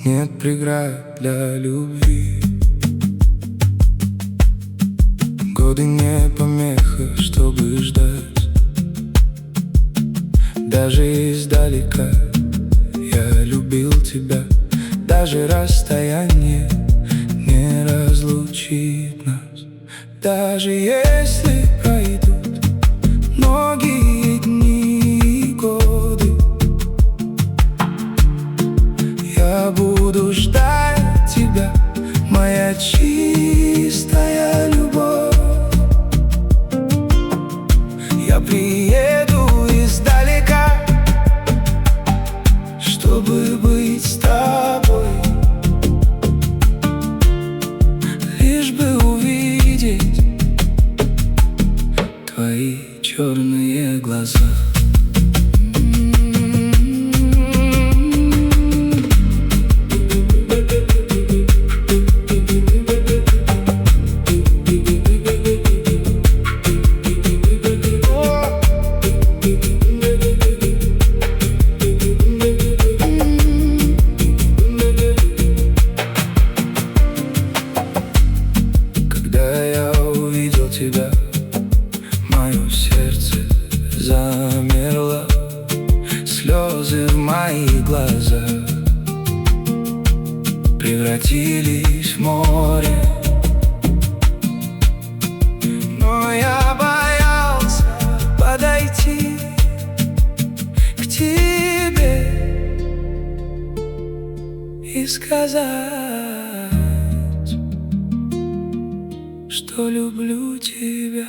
Нет преград для любви. Годы не помеха, чтобы ждать. Даже издалека я любил тебя. Даже расстояние не разлучит нас. Даже если пройдут многие дни и годы, я буду ждать тебя, моя чистая любовь. Я приеду издалека, чтобы быть с тобой, лишь бы увидеть твои черные глаза. Тебя, мое сердце замерло, слезы в моих глазах превратились в море. Но я боялся подойти к тебе и сказать, что люблю тебя.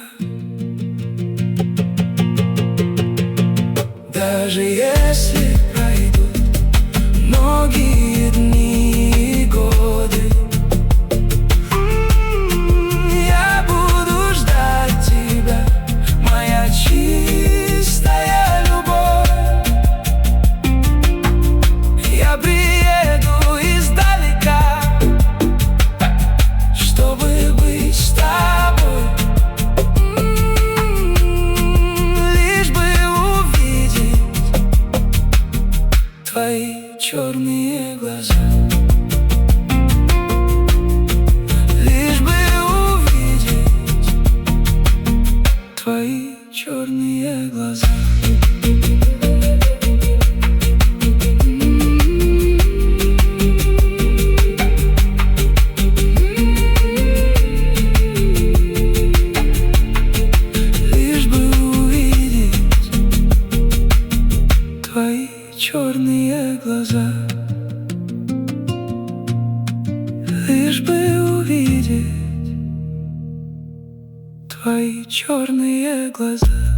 Даже если пройдут многие дни и годы, я буду ждать тебя, моя чистая любовь. Я приеду издалека, чтобы быть с тобой, лишь бы увидеть твои черные глаза. Лишь бы увидеть твои черные глаза. Твои черные глаза, лишь бы увидеть твои черные глаза.